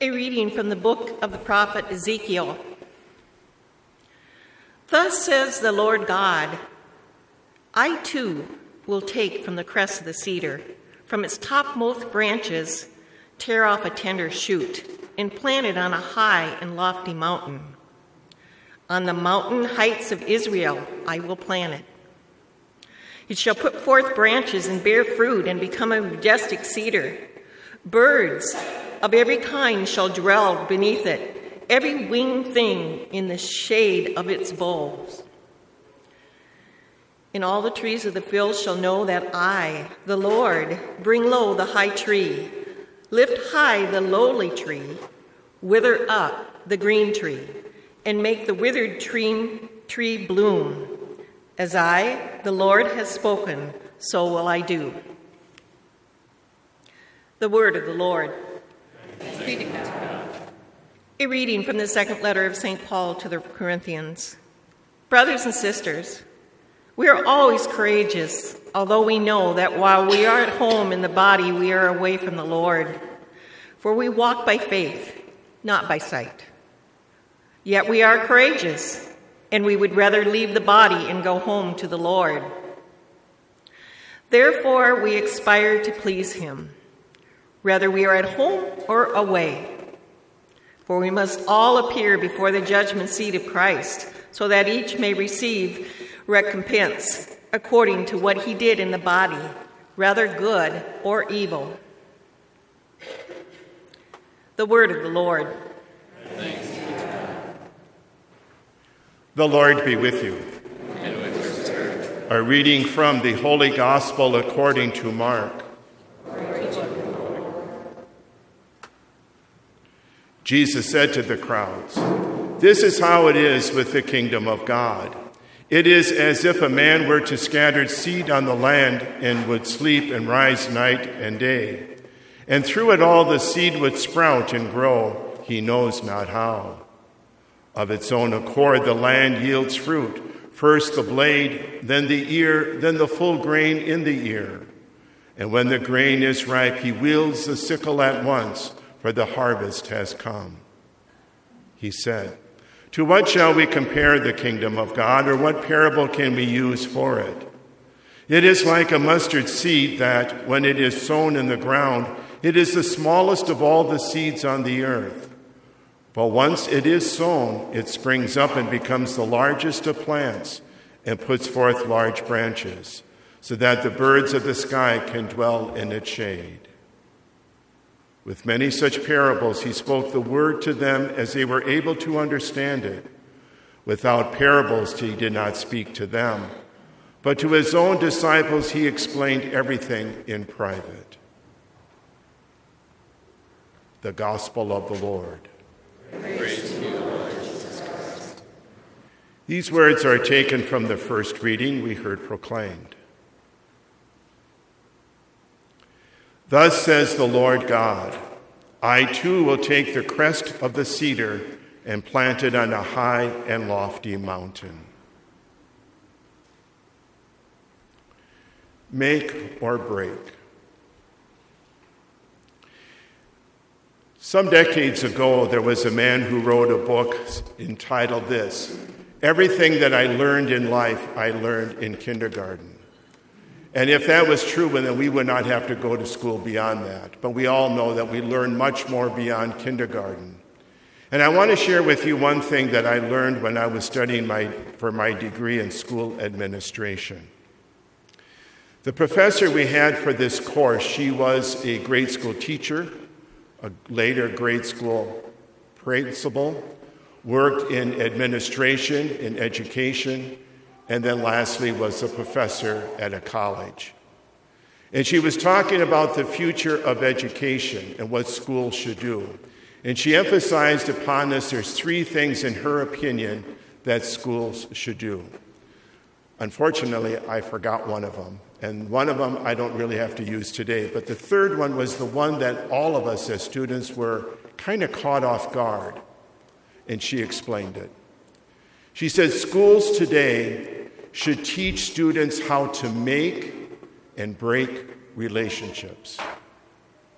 A reading from the book of the prophet Ezekiel. Thus says the Lord God, I too will take from the crest of the cedar, from its topmost branches, tear off a tender shoot, and plant it on a high and lofty mountain. On the mountain heights of Israel I will plant it. It shall put forth branches and bear fruit and become a majestic cedar. Birds of every kind shall dwell beneath it, every winged thing in the shade of its boughs. And all the trees of the field shall know that I, the Lord, bring low the high tree, lift high the lowly tree, wither up the green tree, and make the withered tree bloom. As I, the Lord, has spoken, so will I do. The word of the Lord. A reading from the second letter of St. Paul to the Corinthians. Brothers and sisters, we are always courageous, although we know that while we are at home in the body, we are away from the Lord. For we walk by faith, not by sight. Yet we are courageous, and we would rather leave the body and go home to the Lord. Therefore, we aspire to please him, whether we are at home or away. For we must all appear before the judgment seat of Christ, so that each may receive recompense according to what he did in the body, whether good or evil. The word of the Lord. Thanks be to God. The Lord be with you. And with your spirit. A reading from the Holy Gospel according to Mark. Jesus said to the crowds, "This is how it is with the kingdom of God. It is as if a man were to scatter seed on the land and would sleep and rise night and day. And through it all the seed would sprout and grow, he knows not how. Of its own accord the land yields fruit, first the blade, then the ear, then the full grain in the ear. And when the grain is ripe, he wields the sickle at once, for the harvest has come." He said, "To what shall we compare the kingdom of God, or what parable can we use for it? It is like a mustard seed that, when it is sown in the ground, it is the smallest of all the seeds on the earth. But once it is sown, it springs up and becomes the largest of plants and puts forth large branches, so that the birds of the sky can dwell in its shade." With many such parables, he spoke the word to them as they were able to understand it. Without parables, he did not speak to them, but to his own disciples, he explained everything in private. The Gospel of the Lord. Praise to you, Lord Jesus Christ. These words are taken from the first reading we heard proclaimed. Thus says the Lord God, I too will take the crest of the cedar and plant it on a high and lofty mountain. Make or break. Some decades ago, there was a man who wrote a book entitled this, Everything That I Learned in Life, I Learned in Kindergarten. And if that was true, then we would not have to go to school beyond that. But we all know that we learn much more beyond kindergarten. And I want to share with you one thing that I learned when I was studying for my degree in school administration. The professor we had for this course, she was a grade school teacher, a later grade school principal, worked in administration, in education, and then lastly was a professor at a college. And she was talking about the future of education and what schools should do. And she emphasized upon us there's three things in her opinion that schools should do. Unfortunately, I forgot one of them. And one of them I don't really have to use today. But the third one was the one that all of us as students were kind of caught off guard. And she explained it. She said, schools today should teach students how to make and break relationships.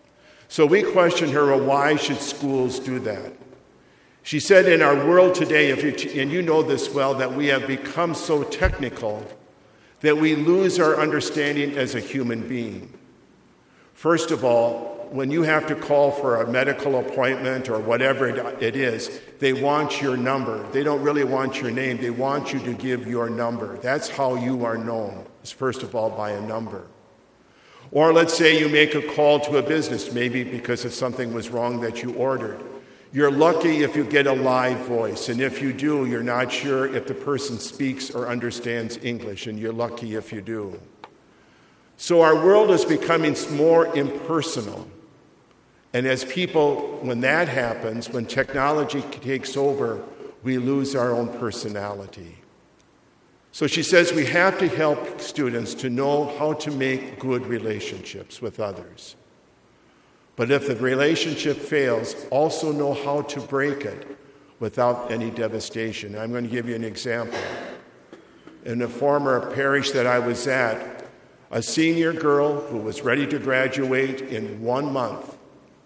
So we questioned her, well, why should schools do that? She said, in our world today, and you know this well, that we have become so technical that we lose our understanding as a human being. First of all, when you have to call for a medical appointment or whatever it is, they want your number. They don't really want your name. They want you to give your number. That's how you are known, is first of all by a number. Or let's say you make a call to a business, maybe because if something was wrong that you ordered. You're lucky if you get a live voice, and if you do, you're not sure if the person speaks or understands English, and you're lucky if you do. So our world is becoming more impersonal. And as people, when that happens, when technology takes over, we lose our own personality. So she says we have to help students to know how to make good relationships with others. But if the relationship fails, also know how to break it without any devastation. I'm going to give you an example. In a former parish that I was at, a senior girl who was ready to graduate in 1 month,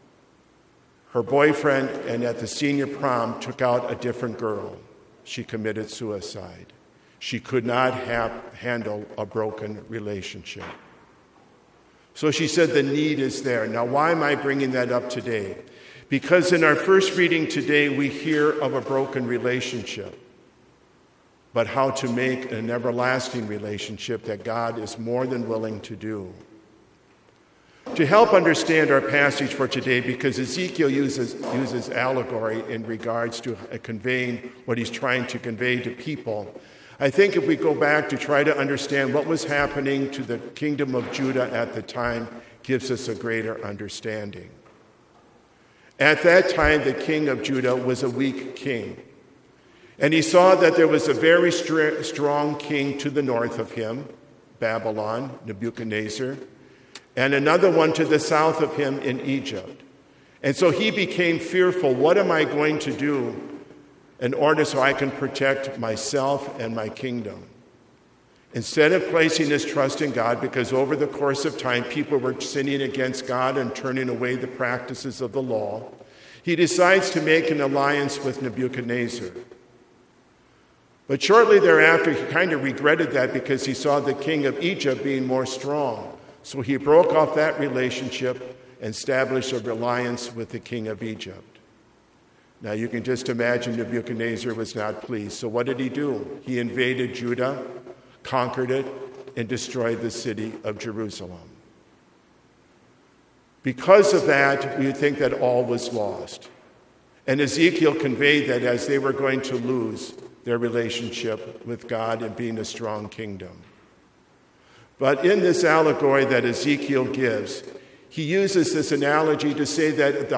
her boyfriend, and at the senior prom, took out a different girl. She committed suicide. She could not handle a broken relationship. So she said the need is there. Now, why am I bringing that up today? Because in our first reading today, we hear of a broken relationship, but how to make an everlasting relationship that God is more than willing to do. To help understand our passage for today, because Ezekiel uses allegory in regards to conveying what he's trying to convey to people, I think if we go back to try to understand what was happening to the kingdom of Judah at the time, gives us a greater understanding. At that time, the king of Judah was a weak king. And he saw that there was a very strong king to the north of him, Babylon, Nebuchadnezzar, and another one to the south of him in Egypt. And so he became fearful. What am I going to do in order so I can protect myself and my kingdom? Instead of placing his trust in God, because over the course of time people were sinning against God and turning away the practices of the law, he decides to make an alliance with Nebuchadnezzar. But shortly thereafter, he kind of regretted that because he saw the king of Egypt being more strong. So he broke off that relationship and established a alliance with the king of Egypt. Now you can just imagine Nebuchadnezzar was not pleased. So what did he do? He invaded Judah, conquered it, and destroyed the city of Jerusalem. Because of that, we think that all was lost. And Ezekiel conveyed that as they were going to lose their relationship with God and being a strong kingdom. But in this allegory that Ezekiel gives, he uses this analogy to say that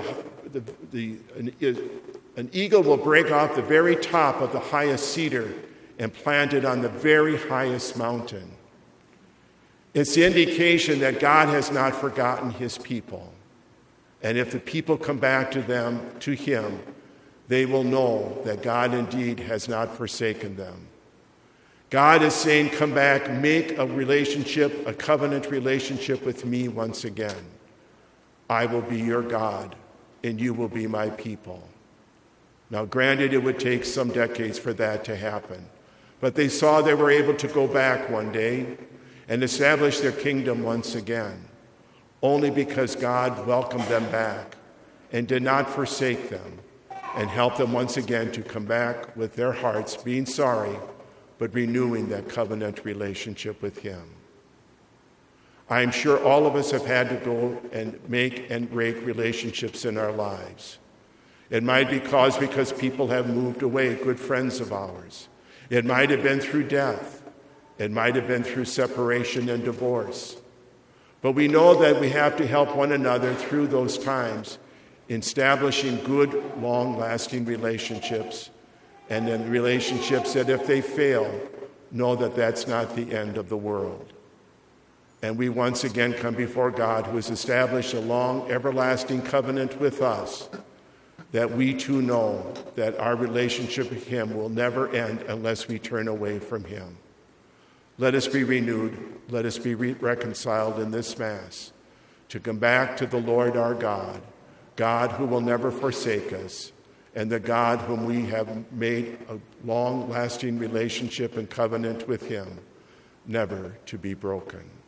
an eagle will break off the very top of the highest cedar and plant it on the very highest mountain. It's the indication that God has not forgotten his people. And if the people come back to him, they will know that God indeed has not forsaken them. God is saying, come back, make a relationship, a covenant relationship with me once again. I will be your God, and you will be my people. Now, granted, it would take some decades for that to happen. But they saw they were able to go back one day and establish their kingdom once again, only because God welcomed them back and did not forsake them and helped them once again to come back with their hearts being sorry, but renewing that covenant relationship with him. I am sure all of us have had to go and make and break relationships in our lives. It might be caused because people have moved away, good friends of ours. It might have been through death. It might have been through separation and divorce. But we know that we have to help one another through those times in establishing good, long-lasting relationships, and then relationships that if they fail, know that that's not the end of the world. And we once again come before God, who has established a long, everlasting covenant with us, that we too know that our relationship with him will never end unless we turn away from him. Let us be renewed. Let us be reconciled in this Mass to come back to the Lord our God, God who will never forsake us, and the God whom we have made a long-lasting relationship and covenant with him, never to be broken.